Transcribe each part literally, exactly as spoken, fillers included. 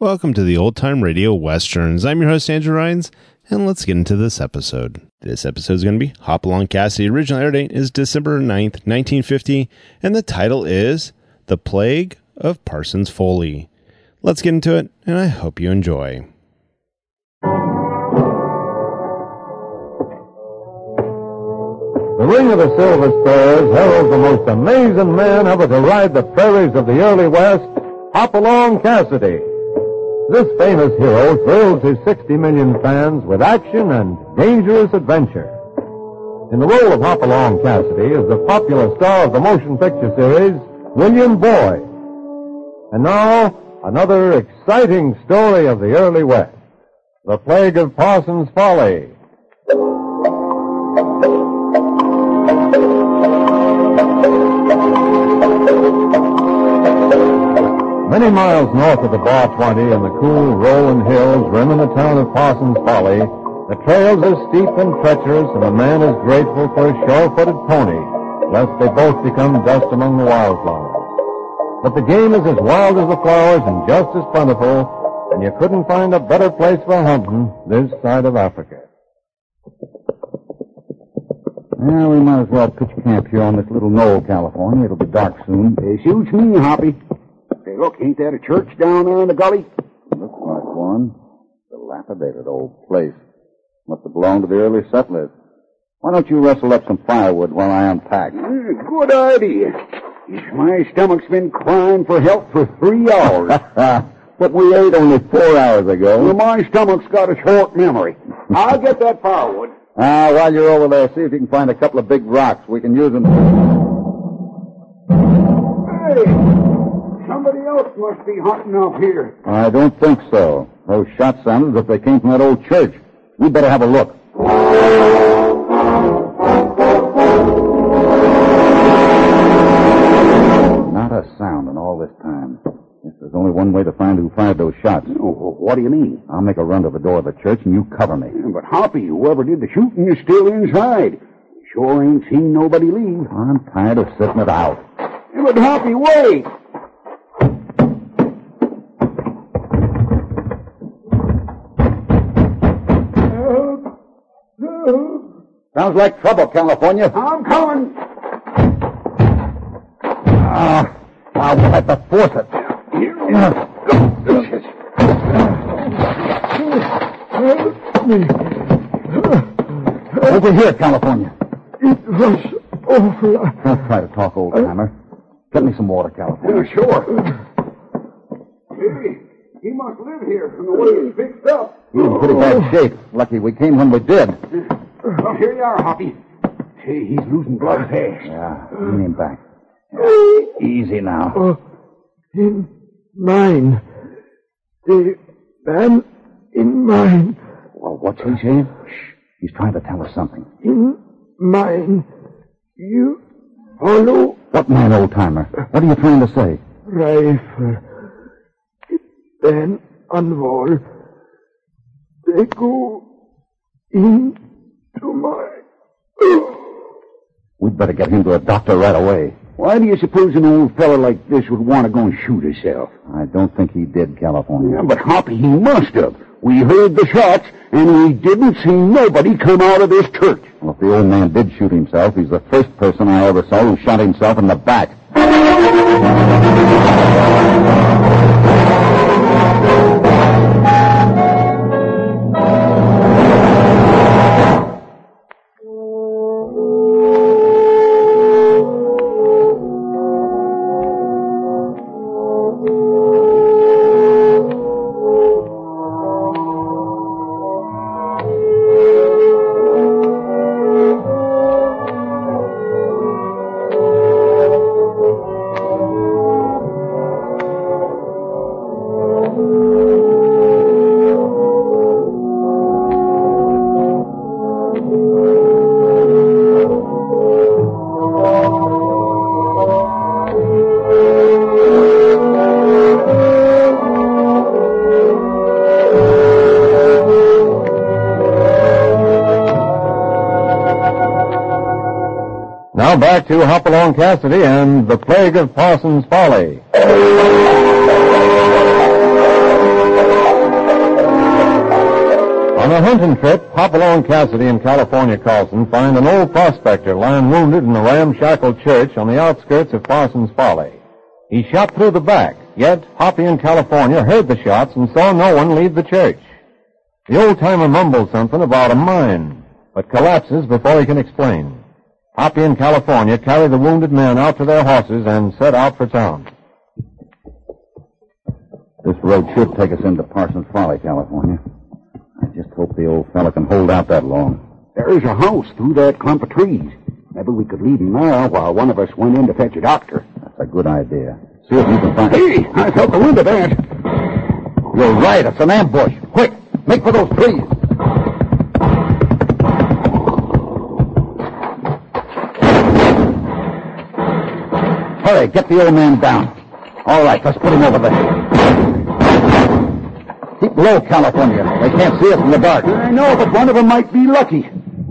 Welcome to the Old Time Radio Westerns. I'm your host, Andrew Rhynes, and let's get into this episode. This episode is going to be Hopalong Cassidy. Original air date is December ninth, nineteen fifty, and the title is The Plague of Parsons Foley. Let's get into it, and I hope you enjoy. The Ring of the Silver Spurs heralds the most amazing man ever to ride the prairies of the early West, Hopalong Cassidy. This famous hero thrills his sixty million fans with action and dangerous adventure. In the role of Hopalong Cassidy is the popular star of the motion picture series, William Boyd. And now, another exciting story of the early West, The Plague of Parsons Foley. Many miles north of the Bar twenty in the cool, rolling hills rimming the town of Parsons Foley, the trails are steep and treacherous, and a man is grateful for a sure-footed pony, lest they both become dust among the wildflowers. But the game is as wild as the flowers and just as plentiful, and you couldn't find a better place for hunting this side of Africa. Well, we might as well pitch camp here on this little knoll, California. It'll be dark soon. It suits me, Hoppy. Hey, look, ain't that a church down there in the gully? Looks like one. Dilapidated old place. Must have belonged to the early settlers. Why don't you rustle up some firewood while I unpack? Mm, good idea. My stomach's been crying for help for three hours. But we ate only four hours ago. Well, my stomach's got a short memory. I'll get that firewood. Ah, while you're over there, see if you can find a couple of big rocks. We can use them. Hey! Somebody else must be hunting up here. I don't think so. Those shots sounded as if they came from that old church. We better have a look. Not a sound in all this time. Guess there's only one way to find who fired those shots. Oh, what do you mean? I'll make a run to the door of the church and you cover me. But Hoppy, whoever did the shooting is still inside. Sure ain't seen nobody leave. I'm tired of sitting it out. But Hoppy, wait! Sounds like trouble, California. I'm coming. Ah, I'll have to force it. Here. Over here, California. It was awful. Don't try to talk, old timer. Get me some water, California. Yeah, sure. Hey, he must live here from the way it's fixed up. He's in pretty bad shape. Lucky we came when we did. Well, here you are, Hoppy. Hey, he's losing blood fast. Yeah, lean him back. Yeah. Easy now. Oh, in mine. The man in mine. Well, what's he saying? Shh. He's trying to tell us something. In mine. You follow? What man, old timer? What are you trying to say? Rifle. Then on wall. They go in to my... We'd better get him to a doctor right away. Why do you suppose an old fella like this would want to go and shoot himself? I don't think he did, California. Yeah, but Hoppy, he must have. We heard the shots, and we didn't see nobody come out of this church. Well, if the old man did shoot himself, he's the first person I ever saw who shot himself in the back. Now back to Hopalong Cassidy and The Plague of Parsons Foley. On a hunting trip, Hopalong Cassidy and California Carlson find an old prospector lying wounded in a ramshackle church on the outskirts of Parsons Folly. He shot through the back, yet Hoppy and California heard the shots and saw no one leave the church. The old-timer mumbles something about a mine, but collapses before he can explain. Hoppy and California carry the wounded men out to their horses and set out for town. This road should take us into Parsons Folly, California. I just hope the old fella can hold out that long. There's a house through that clump of trees. Maybe we could leave him there while one of us went in to fetch a doctor. That's a good idea. See if you can find... Hey, I felt the wind of that. You're right. It's an ambush. Quick, make for those trees. Hurry, get the old man down. All right, let's put him over there. Keep low, California. They can't see us in the dark. I know, but one of them might be lucky.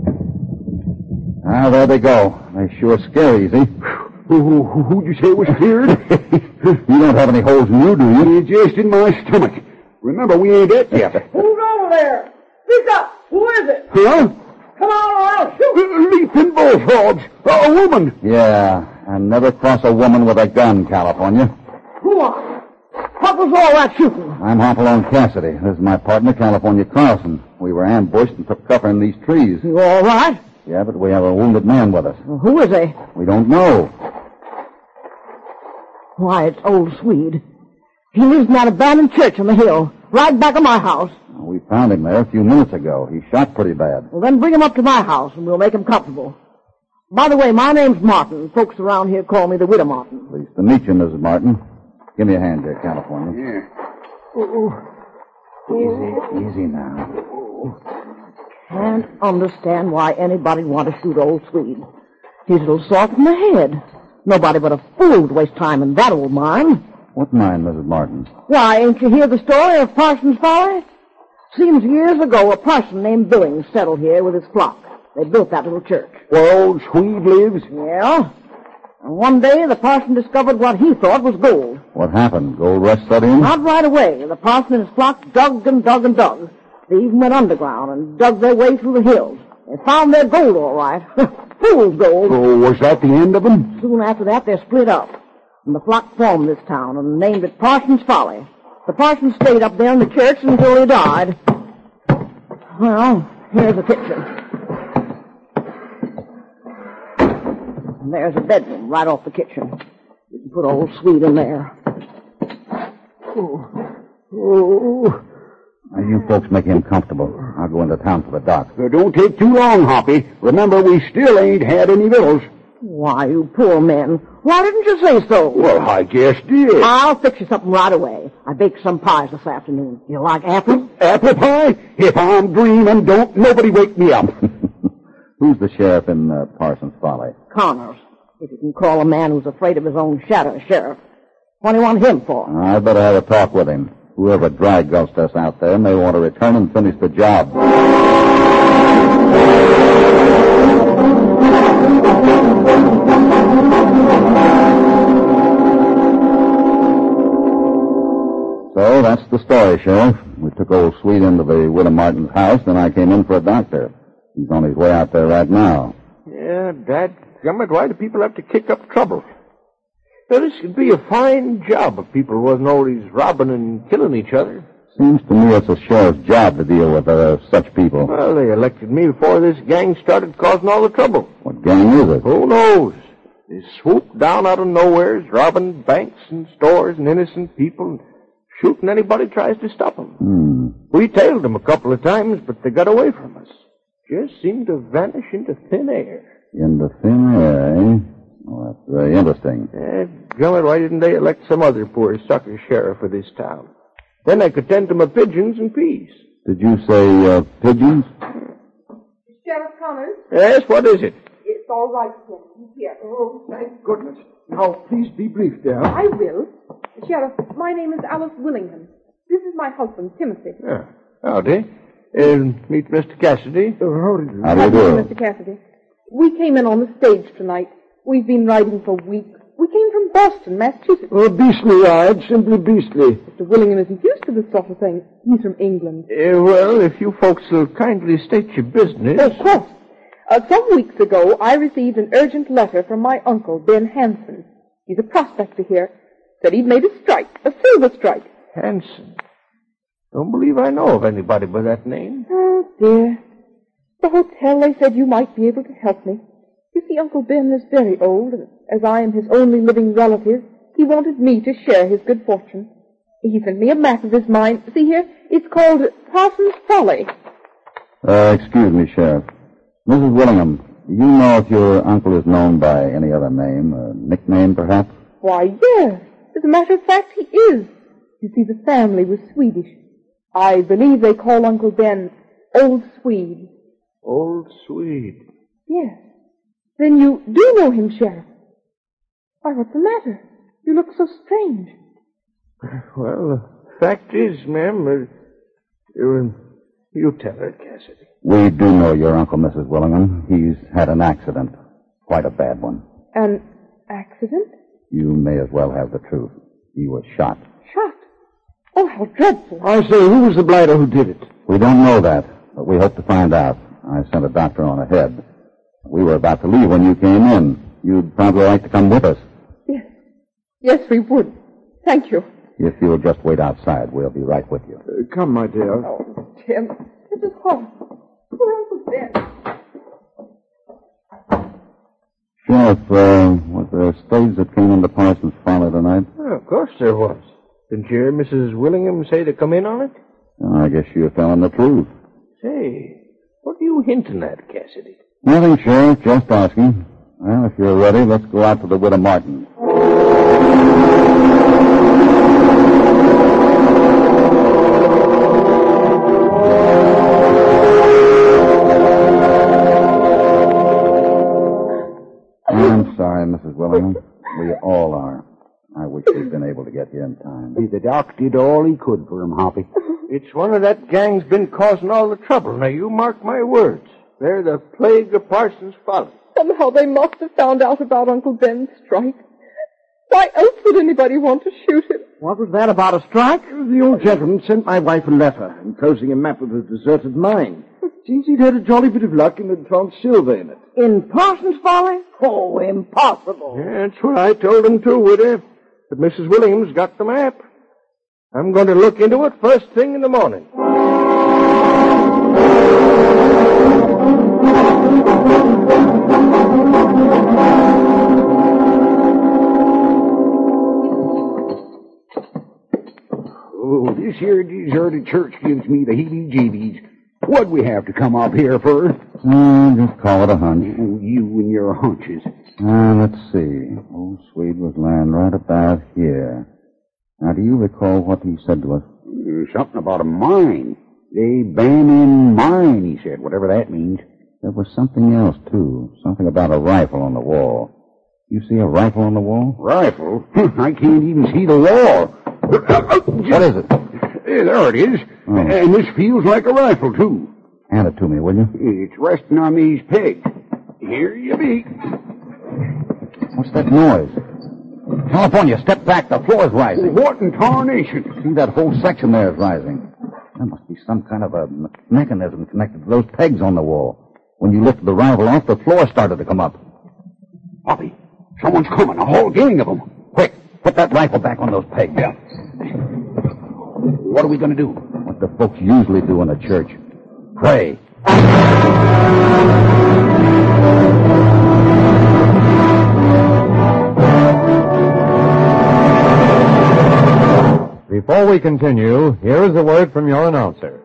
Ah, there they go. They sure scare easy. Who, who, who'd you say was scared? You don't have any holes in you, do you? Just in my stomach. Remember, we ain't it yet. Who's over there? Speak up. Who is it? Huh? Come on or I'll shoot. Leaping bullfrogs. A woman. Yeah, and never cross a woman with a gun, California. Who are? What was all that shooting? I'm Hopalong Cassidy. This is my partner, California Carlson. We were ambushed and took cover in these trees. You all right? Yeah, but we have a wounded man with us. Well, who is he? We don't know. Why, it's old Swede. He lives in that abandoned church on the hill, right back of my house. We found him there a few minutes ago. He shot pretty bad. Well, then bring him up to my house, and we'll make him comfortable. By the way, my name's Martin. Folks around here call me the Widow Martin. Pleased to meet you, Missus Martin. Give me a hand here, California. Yeah. Ooh. Easy, easy now. Can't understand why anybody want to shoot old Swede. He's a little soft in the head. Nobody but a fool would waste time in that old mine. What mine, Missus Martin? Why, ain't you hear the story of Parsons Folly? Seems years ago a parson named Billings settled here with his flock. They built that little church. Where old Swede lives? Yeah. And one day the parson discovered what he thought was gold. What happened? Gold rush set in? Not right away. The parson and his flock dug and dug and dug. They even went underground and dug their way through the hills. They found their gold all right. Fool's gold. Oh, was that the end of them? Soon after that, they split up. And the flock formed this town and named it Parsons Folly. The parson stayed up there in the church until he died. Well, here's the kitchen. And there's a bedroom right off the kitchen. You can put old Swede in there. Oh. Oh. Now, you folks make him comfortable. I'll go into town for the doc. Uh, don't take too long, Hoppy. Remember, we still ain't had any victuals. Why, you poor men. Why didn't you say so? Well, I just did. I'll fix you something right away. I baked some pies this afternoon. You like apples? Apple pie? If I'm dreaming, don't nobody wake me up. Who's the sheriff in uh, Parsons Folly? Connors. If you can call a man who's afraid of his own shadow a sheriff. What do you want him for? I'd better have a talk with him. Whoever dry gulched us out there may want to return and finish the job. So that's the story, Sheriff. We took old Swede into the Widow Martin's house, then I came in for a doctor. He's on his way out there right now. Yeah, dadgummit, why do people have to kick up trouble? Now, this could be a fine job if people wasn't always robbing and killing each other. Seems to me it's a sheriff's job to deal with uh, such people. Well, they elected me before this gang started causing all the trouble. What gang is it? Who knows? They swooped down out of nowheres, robbing banks and stores and innocent people, and shooting anybody tries to stop them. Hmm. We tailed them a couple of times, but they got away from us. Just seemed to vanish into thin air. Into thin air, eh? Well, that's very interesting. Eh, gummit, why didn't they elect some other poor sucker sheriff of this town? Then I could tend to my pigeons in peace. Did you say uh, pigeons? Sheriff Connors? Yes, what is it? It's all right, sir. He's here. Oh, Thank goodness. Now, please be brief, dear. I will. Sheriff, my name is Alice Willingham. This is my husband, Timothy. Yeah. Howdy. Uh, meet Mister Cassidy. Uh, how do you do? How do you How do you, do? Mister Cassidy? We came in on the stage tonight. We've been riding for weeks. We came from Boston, Massachusetts. Oh, beastly, Ride. Simply beastly. Mister Willingham isn't used to this sort of thing. He's from England. Uh, well, if you folks will kindly state your business. Of course. Uh, some weeks ago, I received an urgent letter from my uncle, Ben Hanson. He's a prospector here. Said he'd made a strike, a silver strike. Hanson. Don't believe I know of anybody by that name. Oh, dear. The hotel, they said you might be able to help me. You see, Uncle Ben is very old, and as I am his only living relative, he wanted me to share his good fortune. He sent me a map of his mine. See here, it's called Parsons Folly. Uh, excuse me, Sheriff. Missus Willingham, do you know if your uncle is known by any other name, a nickname, perhaps? Why, yes. As a matter of fact, he is. You see, the family was Swedish. I believe they call Uncle Ben Old Swede. Old Swede. Yes. Then you do know him, Sheriff. Why, what's the matter? You look so strange. Well, the fact is, ma'am, uh, you, you tell her, Cassidy. We do know your uncle, Missus Willingham. He's had an accident. Quite a bad one. An accident? You may as well have the truth. He was shot. Shot? Oh, how dreadful. I say, who was the blighter who did it? We don't know that, but we hope to find out. I sent a doctor on ahead. We were about to leave when you came in. You'd probably like to come with us. Yes. Yes, we would. Thank you. If you'll just wait outside, we'll be right with you. Uh, come, my dear. Oh, Tim, this is horrible. Poor Uncle Ben. Sheriff, uh, was there a stage that came into Parsons Folly tonight? Well, of course there was. Didn't you hear Missus Willingham say to come in on it? Well, I guess you're telling the truth. Say, what are you hinting at, Cassidy? Nothing, Sheriff. Just asking. Well, if you're ready, let's go out to the Widow Martin. I'm sorry, Missus Willingham. We all are. I wish we'd been able to get here in time. The doc did all he could for him, Hoppy. It's one of that gang's been causing all the trouble. Now, you mark my words. They're the plague of Parsons Folly. Somehow they must have found out about Uncle Ben's strike. Why else would anybody want to shoot him? What was that about a strike? The old gentleman sent my wife a letter enclosing a map of the deserted mine. Seems he'd had a jolly bit of luck and had found silver in it. In Parsons Folly? Oh, impossible. Yeah, that's what I told him, too, Widow. But Missus Williams got the map. I'm going to look into it first thing in the morning. Oh, this here deserted church gives me the heebie-jeebies. What'd we have to come up here for? Uh, just call it a hunch. Oh, you and your hunches. Uh, let's see. Old Swede was lying right about here. Now, do you recall what he said to us? Uh, something about a mine. They ban in mine, he said, whatever that means. There was something else, too. Something about a rifle on the wall. You see a rifle on the wall? Rifle? I can't even see the wall. What is it? Eh, there it is. Oh. And this feels like a rifle, too. Hand it to me, will you? It's resting on these pegs. Here you be. What's that noise? California, step back. The floor's rising. What in tarnation? See, that whole section there is rising. There must be some kind of a me- mechanism connected to those pegs on the wall. When you lifted the rifle off, the floor started to come up. Hoppy, someone's coming. A whole gang of them. Quick, put that rifle back on those pegs. Yeah. What are we going to do? What the folks usually do in a church. Pray. Before we continue, here is a word from your announcer.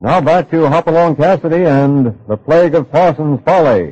Now back to Hopalong Cassidy and The Plague of Parsons Folly.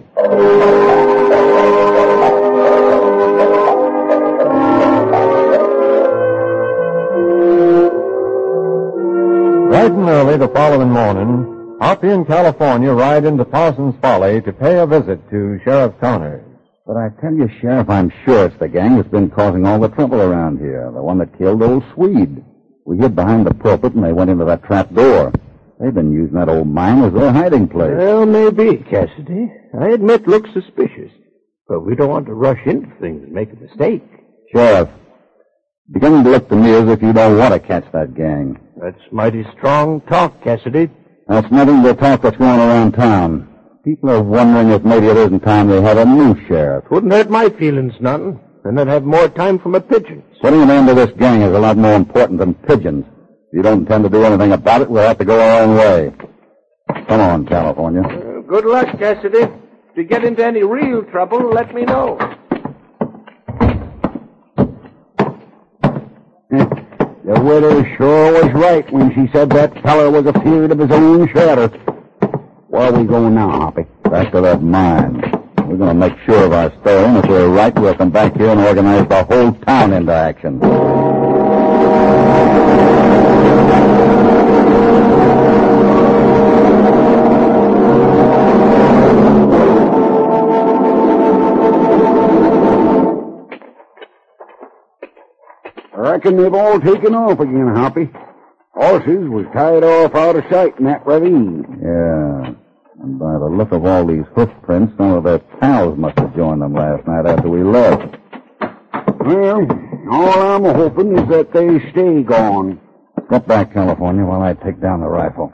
Bright and early the following morning, Hoppy and California ride into Parsons Folly to pay a visit to Sheriff Connors. But I tell you, Sheriff, I'm sure it's the gang that's been causing all the trouble around here. The one that killed old Swede. We hid behind the pulpit and they went into that trap door. They've been using that old mine as their hiding place. Well, maybe, Cassidy. I admit looks suspicious. But we don't want to rush into things and make a mistake. Sheriff, beginning to look to me as if you don't want to catch that gang. That's mighty strong talk, Cassidy. That's nothing but talk that's going around town. People are wondering if maybe it isn't time they had a new sheriff. Wouldn't hurt my feelings nothing. Then I'd have more time for my pigeons. Putting an end to this gang is a lot more important than pigeons. If you don't intend to do anything about it, we'll have to go our own way. Come on, California. Uh, good luck, Cassidy. If you get into any real trouble, let me know. The widow sure was right when she said that feller was afeard of his own shadow. Where are we going now, Hoppy? Back to that mine. We're going to make sure of our story, and if we're right, we'll come back here and organize the whole town into action. I reckon they've all taken off again, Hoppy. Horses was tied off out of sight in that ravine. Yeah. And by the look of all these hoof prints, some of their pals must have joined them last night after we left. Well, all I'm hoping is that they stay gone. Step back, California, while I take down the rifle.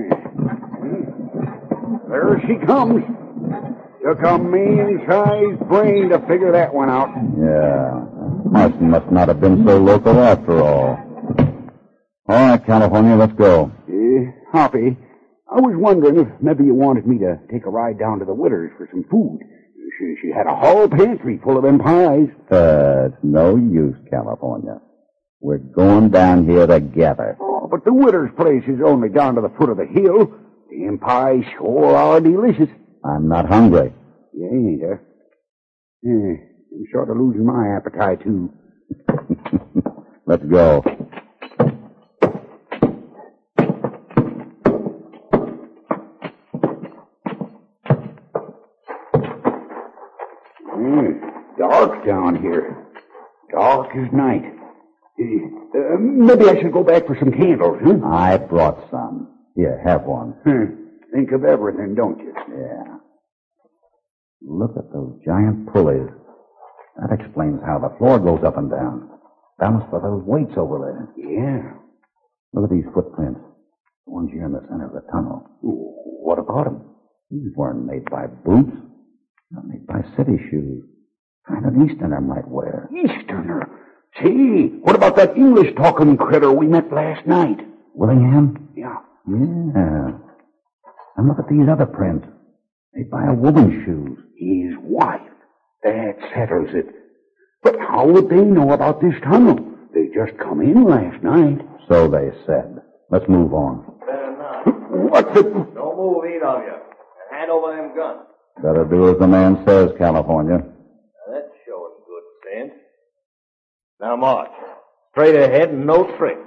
There she comes. Took a man-sized brain to figure that one out. Yeah. Martin must not have been so local after all. All right, California, let's go. Uh, Hoppy, I was wondering if maybe you wanted me to take a ride down to the widow's for some food. She, she had a whole pantry full of them pies. Uh, it's no use, California. We're going down here together. Oh, but the widow's place is only down to the foot of the hill. Them pies sure are delicious. I'm not hungry. You ain't, huh? Yeah, I'm sort of losing my appetite, too. Let's go. Dark down here. Dark as night. Uh, uh, maybe I should go back for some candles, huh? I brought some. Here, have one. Huh. Think of everything, don't you? Yeah. Look at those giant pulleys. That explains how the floor goes up and down. Balanced by those weights over there. Yeah. Look at these footprints. The ones here in the center of the tunnel. Ooh, what about them? These weren't made by boots. Not made by city shoes. Kind of Easterner might wear. Easterner? Say, what about that English-talking critter we met last night? Willingham? Yeah. Yeah. And look at these other prints. Made by a woman's shoes. His wife. That settles it. But how would they know about this tunnel? They just come in last night. So they said. Let's move on. Better not. What the... Don't move, either of you. And hand over them guns. Better do as the man says, California. Now, that's showing good sense. Now, march. Straight ahead and no tricks.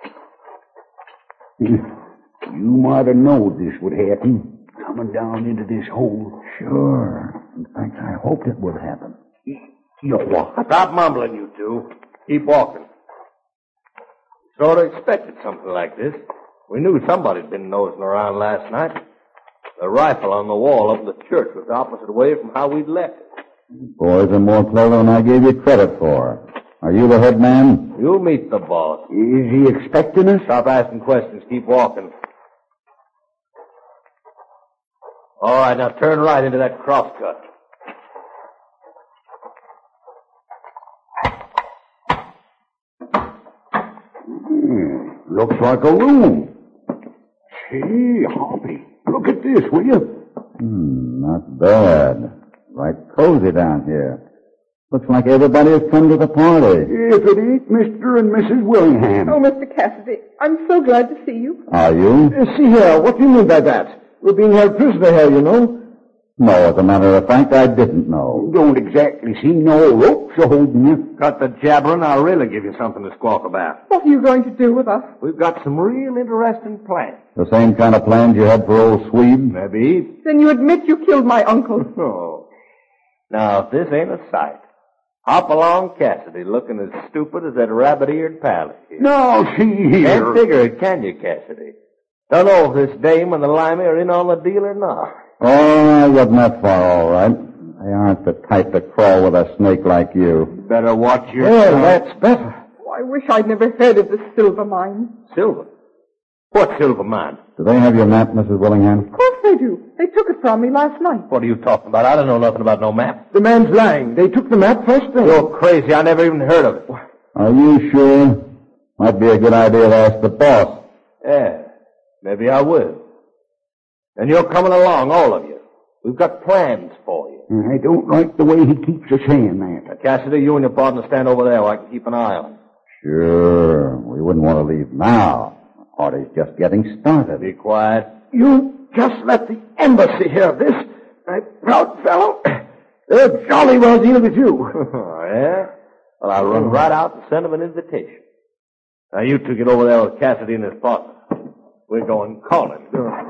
You might have known this would happen. Coming down into this hole. Sure. In fact, I hoped it would happen. You what? Stop mumbling, you two. Keep walking. Sort of expected something like this. We knew somebody'd been nosing around last night. The rifle on the wall of the church was the opposite way from how we'd left it. Boys are more clever than I gave you credit for. Are you the head man? You'll meet the boss. Is he expecting us? Stop asking questions. Keep walking. All right, now turn right into that crosscut. Hmm, looks like a room. Say, Hoppy, look at this, will you? Hmm, not bad. Right cozy down here. Looks like everybody has come to the party. If it ain't Mister and Missus Willingham. Oh, Mister Cassidy, I'm so glad to see you. Are you? Uh, see here, what do you mean by that? We're being held prisoner here, you know. No, as a matter of fact, I didn't know. Don't exactly see no ropes a-holding you. Cut the jabbering, I'll really give you something to squawk about. What are you going to do with us? We've got some real interesting plans. The same kind of plans you had for old Swede? Maybe. Then you admit you killed my uncle. Oh. Now, if this ain't a sight. Hop along Cassidy looking as stupid as that rabbit-eared pal. No, see here. Can't figure it, can you, Cassidy? Don't know if this dame and the limey are in on the deal or not. Oh, I wasn't that far, all right. They aren't the type to crawl with a snake like you. Better watch your Well, tongue. that's better. Oh, I wish I'd never heard of this silver mine. Silver? What silver mine? Do they have your map, Missus Willingham? Of course they do. They took it from me last night. What are you talking about? I don't know nothing about no map. The man's lying. They took the map first thing. You're crazy. I never even heard of it. Are you sure? Might be a good idea to ask the boss. Yeah, maybe I will. And you're coming along, all of you. We've got plans for you. I don't like the way he keeps us saying that. Now, Cassidy, you and your partner stand over there where I can keep an eye on. Sure. We wouldn't want to leave now. The party's just getting started. Be quiet. You just let the embassy hear of this. My proud fellow. They'll jolly well deal with you. Oh, yeah? Well, I'll run right out and send him an invitation. Now, you two get over there with Cassidy and his partner. We're going calling.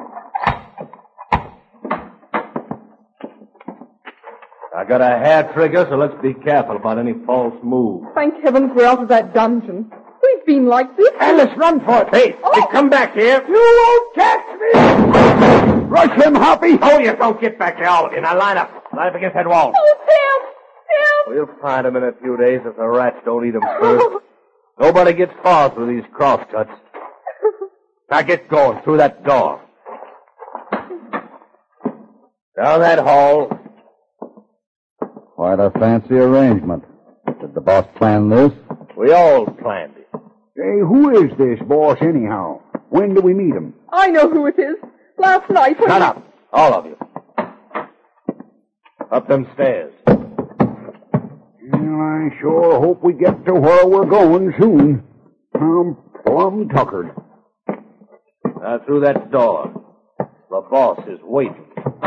I got a hair trigger, so let's be careful about any false moves. Thank heavens we're out of that dungeon. We've been like this. Alice, run for it. Hey, Oh. hey, come back here. You won't catch me. Rush him, Hoppy! Oh, you don't get back there, all of you. Now line up. Line up against that wall. Oh, help! Help! We'll find him in a few days if the rats don't eat him first. Nobody gets far through these crosscuts. Now get going through that door. Down that hall. Quite a fancy arrangement. Did the boss plan this? We all planned it. Say, who is this boss anyhow? When do we meet him? I know who it is. Last night when... Shut up, all of you. Up them stairs. Well, I sure hope we get to where we're going soon. I'm plumb tuckered. Now through that door. The boss is waiting.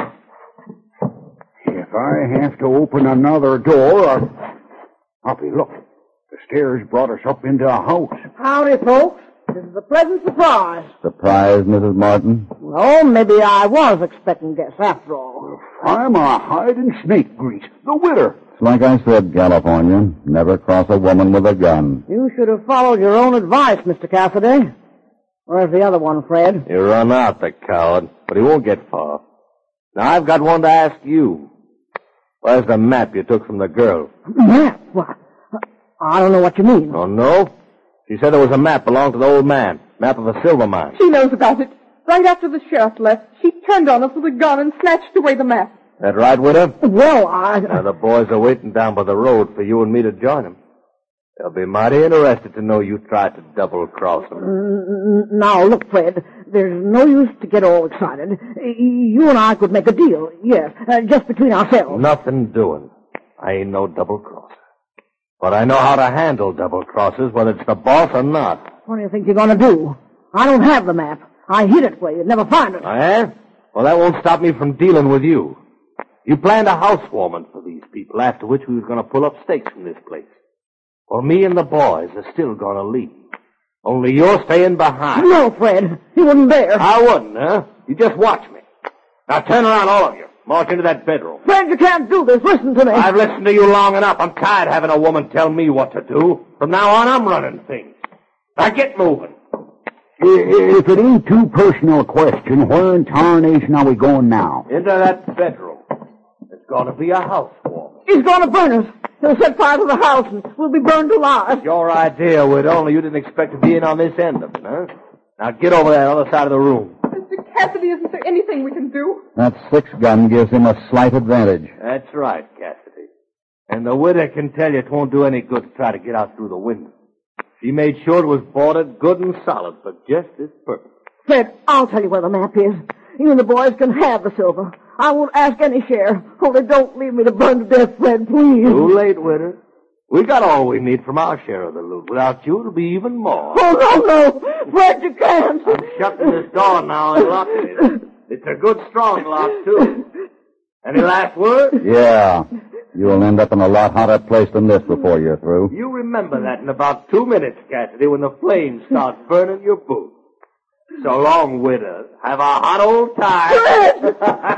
If I have to open another door, I'll... Hoppy, look. The stairs brought us up into a house. Howdy, folks. This is a pleasant surprise. Surprise, Missus Martin? Well, maybe I was expecting guests after all. I'm a hide and snake grease. The widder. It's like I said, California. Never cross a woman with a gun. You should have followed your own advice, Mister Cassidy. Where's the other one, Fred? You run out, the coward, but he won't get far. Now I've got one to ask you. Where's the map you took from the girl? Map? What? I don't know what you mean. Oh, no? She said there was a map belonged to the old man. Map of a silver mine. She knows about it. Right after the sheriff left, she turned on us with a gun and snatched away the map. That right, widow? Well, I... Now the boys are waiting down by the road for you and me to join them. They'll be mighty interested to know you tried to double-cross them. Mm, Now, look, Fred, there's no use to get all excited. You and I could make a deal, yes, uh, just between ourselves. Nothing doing. I ain't no double-crosser. But I know how to handle double-crosses, whether it's the boss or not. What do you think you're going to do? I don't have the map. I hid it where you'd never find it. Oh, yeah? Well, that won't stop me from dealing with you. You planned a housewarming for these people, after which we was going to pull up stakes from this place. Well, me and the boys are still going to leave. Only you're staying behind. No, Fred, you wouldn't dare. I wouldn't, huh? You just watch me. Now turn around, all of you. March into that bedroom. Fred, you can't do this. Listen to me. I've listened to you long enough. I'm tired of having a woman tell me what to do. From now on, I'm running things. Now get moving. If it ain't too personal a question, where in tarnation are we going now? Into that bedroom. It's going to be a housewarming. He's going to burn us. He'll set fire to the house and we'll be burned alive. Your idea, widow, only you didn't expect to be in on this end of it, huh? Now get over there on the other side of the room. Mister Cassidy, isn't there anything we can do? That six-gun gives him a slight advantage. That's right, Cassidy. And the widow can tell you it won't do any good to try to get out through the window. She made sure it was boarded good and solid for just this purpose. Fred, I'll tell you where the map is. You and the boys can have the silver. I won't ask any share. Only don't leave me to burn to death, Fred, please. Too late, Witter. We got all we need from our share of the loot. Without you, it'll be even more. Oh, no, no. Fred, you can't. I'm shutting this door now and locking it. It's a good strong lock, too. Any last word? Yeah. You'll end up in a lot hotter place than this before you're through. You remember that in about two minutes, Cassidy, when the flames start burning your boots. So long, Witter. Have a hot old time.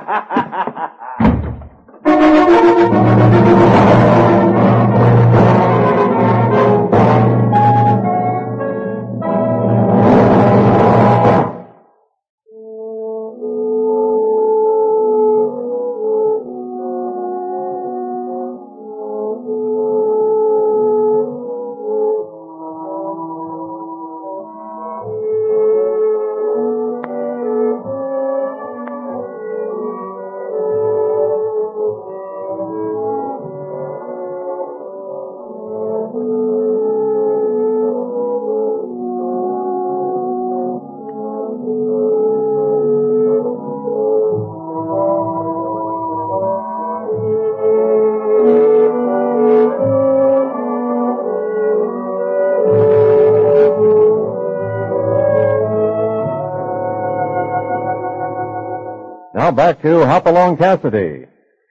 Now back to Hopalong Cassidy.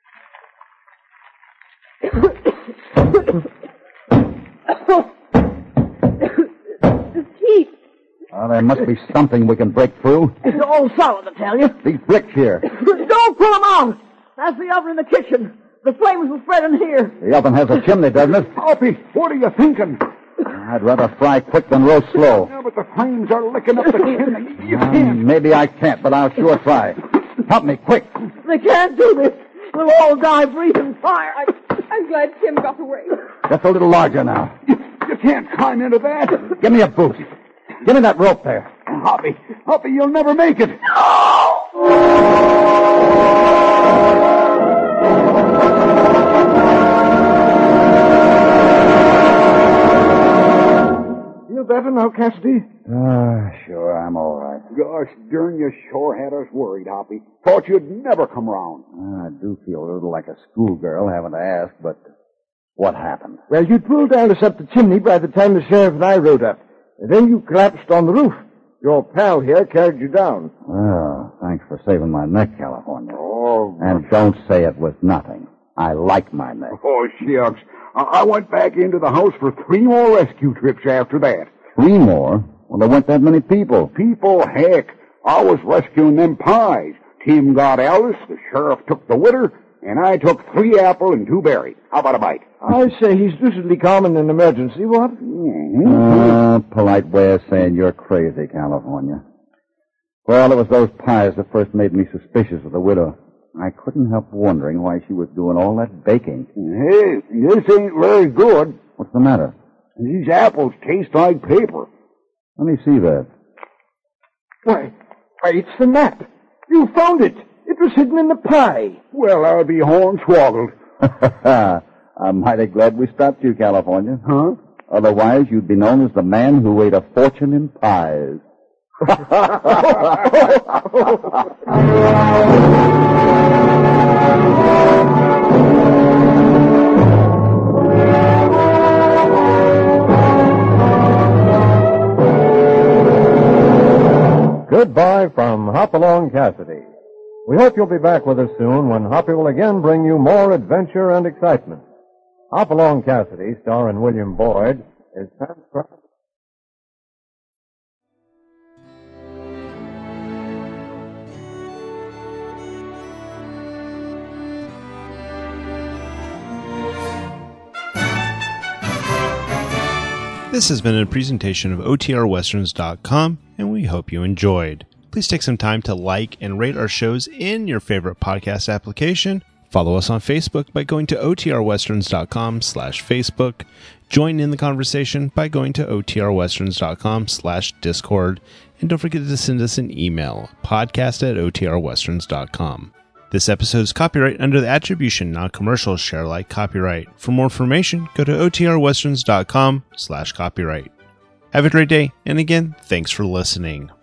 This heat. Well, there must be something we can break through. It's all solid, I tell you. These bricks here. Don't pull them out. That's the oven in the kitchen. The flames will spread in here. The oven has a chimney, doesn't it? Hoppy, what are you thinking? I'd rather fry quick than roast slow. Yeah, but the flames are licking up the chimney. You Um, can't. maybe I can't, but I'll sure try. Help me, quick. They can't do this. We'll all die breathing fire. I, I'm glad Tim got away. Just a little larger now. You, you can't climb into that. Give me a boost. Give me that rope there. Hoppy, Hoppy, you'll never make it. Feel better now, Cassidy? Ah, sure, I'm all right. Gosh darn, you sure had us worried, Hoppy. Thought you'd never come round. I do feel a little like a schoolgirl having to ask, but what happened? Well, you'd pulled down us up the chimney by the time the sheriff and I rode up. And then you collapsed on the roof. Your pal here carried you down. Well, thanks for saving my neck, California. Oh, And don't say it was nothing. I like my neck. oh, shucks. I, I went back into the house for three more rescue trips after that. Three more? Well, there weren't that many people. People, heck. I was rescuing them pies. Tim got Alice, the sheriff took the witter, and I took three apple and two berry. How about a bite? I say he's lucidly calm in an emergency, what? Uh, polite way of saying you're crazy, California. Well, it was those pies that first made me suspicious of the widow. I couldn't help wondering why she was doing all that baking. Hey, this ain't very good. What's the matter? These apples taste like paper. Let me see that. Why, why, it's the map. You found it. It was hidden in the pie. Well, I'll be hornswoggled. I'm mighty glad we stopped you, California. Huh? Otherwise, you'd be known as the man who ate a fortune in pies. Goodbye from Hopalong Cassidy. We hope you'll be back with us soon when Hoppy will again bring you more adventure and excitement. Hopalong Cassidy, starring William Boyd, is transcribed. This has been a presentation of O T R westerns dot com, and we hope you enjoyed. Please take some time to like and rate our shows in your favorite podcast application. Follow us on Facebook by going to O T R westerns dot com slash Facebook. Join in the conversation by going to O T R westerns dot com slash Discord. And don't forget to send us an email, podcast at O T R westerns dot com. This episode is copyright under the attribution, non-commercial, share alike copyright. For more information, go to O T R westerns dot com slash copyright. Have a great day, and again, thanks for listening.